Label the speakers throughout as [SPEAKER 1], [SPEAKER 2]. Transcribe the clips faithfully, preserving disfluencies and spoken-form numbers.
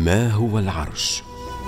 [SPEAKER 1] ما هو العرش؟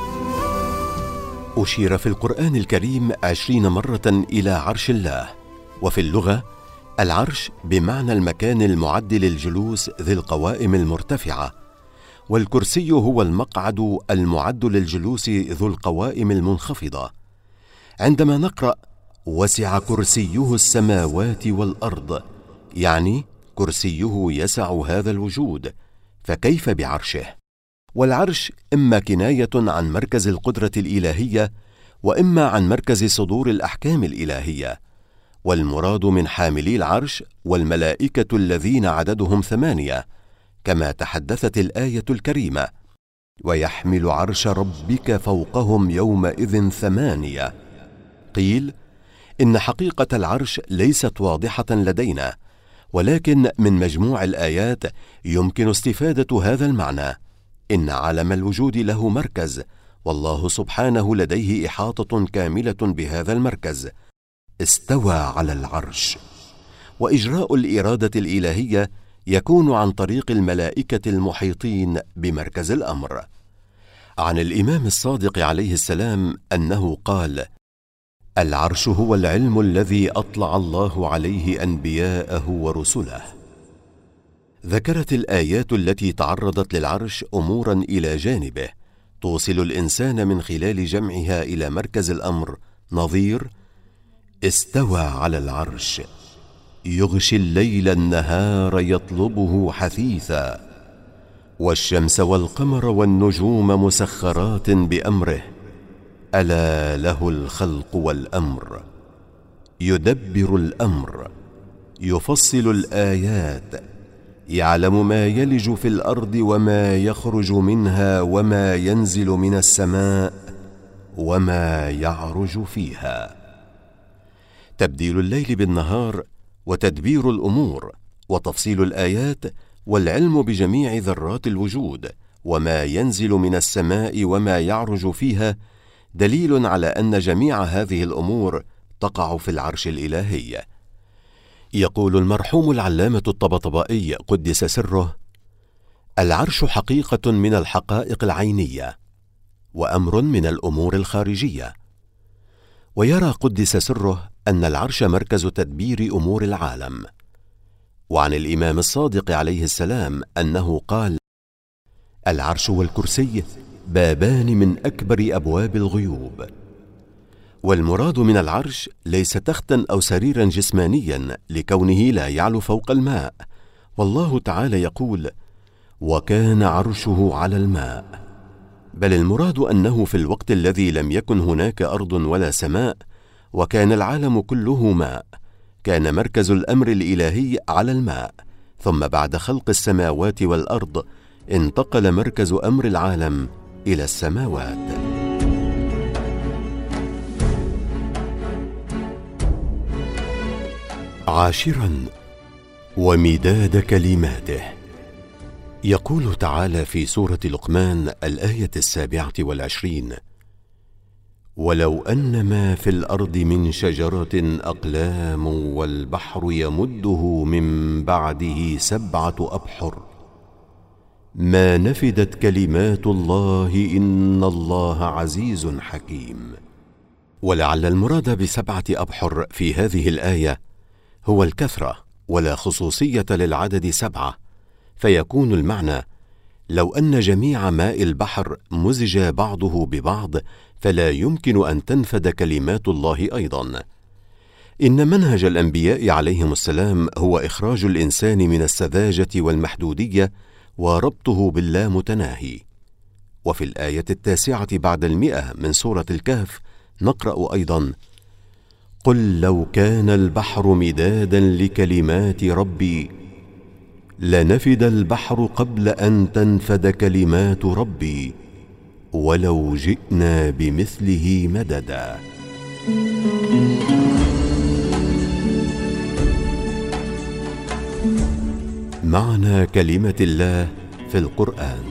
[SPEAKER 1] أشير في القرآن الكريم عشرين مرة إلى عرش الله، وفي اللغة العرش بمعنى المكان المعد للجلوس ذي القوائم المرتفعة، والكرسي هو المقعد المعد للجلوس ذو القوائم المنخفضة. عندما نقرأ وسع كرسيه السماوات والأرض، يعني كرسيه يسع هذا الوجود، فكيف بعرشه؟ والعرش إما كناية عن مركز القدرة الإلهية، وإما عن مركز صدور الأحكام الإلهية، والمراد من حاملي العرش والملائكة الذين عددهم ثمانية، كما تحدثت الآية الكريمة: ويحمل عرش ربك فوقهم يومئذ ثمانية. قيل إن حقيقة العرش ليست واضحة لدينا، ولكن من مجموع الآيات يمكن استفادة هذا المعنى: إن عالم الوجود له مركز، والله سبحانه لديه إحاطة كاملة بهذا المركز، استوى على العرش. وإجراء الإرادة الإلهية يكون عن طريق الملائكة المحيطين بمركز الأمر. عن الإمام الصادق عليه السلام أنه قال: العرش هو العلم الذي أطلع الله عليه أنبياءه ورسله. ذكرت الآيات التي تعرضت للعرش أمورا إلى جانبه توصل الإنسان من خلال جمعها إلى مركز الأمر، نظير استوى على العرش، يغشي الليل النهار يطلبه حثيثا، والشمس والقمر والنجوم مسخرات بأمره، ألا له الخلق والأمر، يدبر الأمر، يفصل الآيات، يعلم ما يلج في الأرض وما يخرج منها وما ينزل من السماء وما يعرج فيها. تبديل الليل بالنهار، وتدبير الأمور، وتفصيل الآيات، والعلم بجميع ذرات الوجود وما ينزل من السماء وما يعرج فيها، دليل على أن جميع هذه الأمور تقع في العرش الإلهي. يقول المرحوم العلامة الطبطبائي قدس سره: العرش حقيقة من الحقائق العينية، وأمر من الأمور الخارجية. ويرى قدس سره أن العرش مركز تدبير أمور العالم. وعن الإمام الصادق عليه السلام أنه قال: العرش والكرسي بابان من أكبر أبواب الغيوب. والمراد من العرش ليس تختا أو سريرا جسمانيا لكونه لا يعلو فوق الماء، والله تعالى يقول: وكان عرشه على الماء، بل المراد أنه في الوقت الذي لم يكن هناك أرض ولا سماء، وكان العالم كله ماء، كان مركز الأمر الإلهي على الماء، ثم بعد خلق السماوات والأرض انتقل مركز أمر العالم إلى السماوات. عاشرا: ومداد كلماته. يقول تعالى في سورة لقمان الآية السابعة والعشرين: ولو أن ما في الأرض من شجرة أقلام والبحر يمده من بعده سبعة أبحر ما نفدت كلمات الله إن الله عزيز حكيم. ولعل المراد بسبعة أبحر في هذه الآية هو الكثرة، ولا خصوصية للعدد سبعة، فيكون المعنى: لو أن جميع ماء البحر مزج بعضه ببعض فلا يمكن أن تنفد كلمات الله أيضا. إن منهج الأنبياء عليهم السلام هو إخراج الإنسان من السذاجة والمحدودية وربطه باللامتناهي. وفي الآية التاسعة بعد المئة من سورة الكهف نقرأ أيضا: قل لو كان البحر مدادا لكلمات ربي لنفد البحر قبل أن تنفد كلمات ربي ولو جئنا بمثله مددا. معنى كلمة الله في القرآن.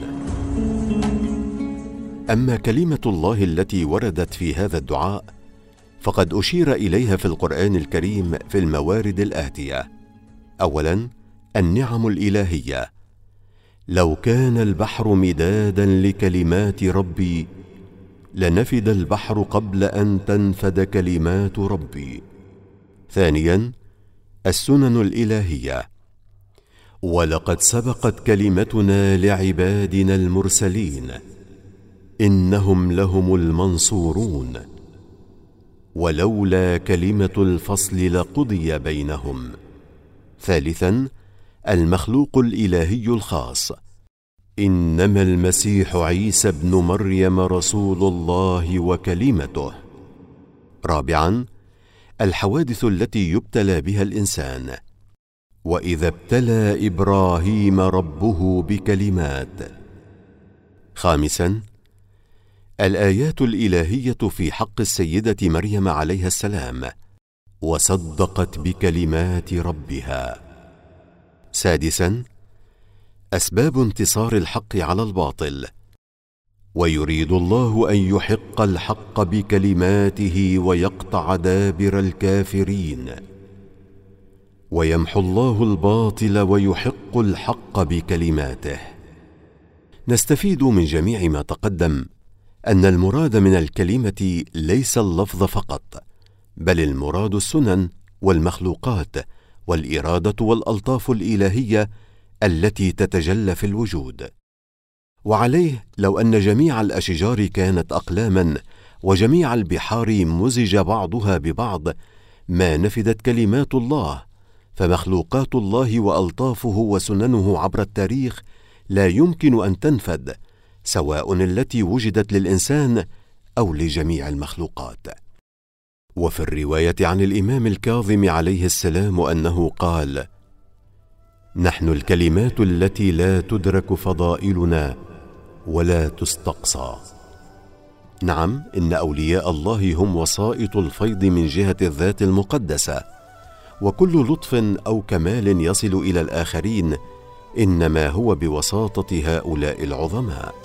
[SPEAKER 1] أما كلمة الله التي وردت في هذا الدعاء فقد أشير إليها في القرآن الكريم في الموارد الآتية: أولا، النعم الإلهية، لو كان البحر مدادا لكلمات ربي لنفد البحر قبل أن تنفد كلمات ربي. ثانيا، السنن الإلهية. ولقد سبقت كلمتنا لعبادنا المرسلين إنهم لهم المنصورون ولولا كلمة الفصل لقضي بينهم. ثالثا، المخلوق الإلهي الخاص. إنما المسيح عيسى ابن مريم رسول الله وكلمته. رابعا، الحوادث التي يبتلى بها الإنسان. وإذا ابتلى إبراهيم ربه بكلمات. خامسا، الآيات الإلهية في حق السيدة مريم عليها السلام وصدقت بكلمات ربها. سادسا، أسباب انتصار الحق على الباطل. ويريد الله أن يحق الحق بكلماته ويقطع دابر الكافرين ويمحو الله الباطل ويحق الحق بكلماته. نستفيد من جميع ما تقدم أن المراد من الكلمة ليس اللفظ فقط، بل المراد السنن والمخلوقات والإرادة والألطاف الإلهية التي تتجلى في الوجود. وعليه لو أن جميع الأشجار كانت أقلاما وجميع البحار مزج بعضها ببعض ما نفدت كلمات الله، فمخلوقات الله وألطافه وسننه عبر التاريخ لا يمكن أن تنفد، سواء التي وجدت للإنسان أو لجميع المخلوقات. وفي الرواية عن الإمام الكاظم عليه السلام أنه قال: نحن الكلمات التي لا تدرك فضائلنا ولا تستقصى. نعم، إن أولياء الله هم وسائط الفيض من جهة الذات المقدسة، وكل لطف أو كمال يصل إلى الآخرين إنما هو بوساطة هؤلاء العظماء.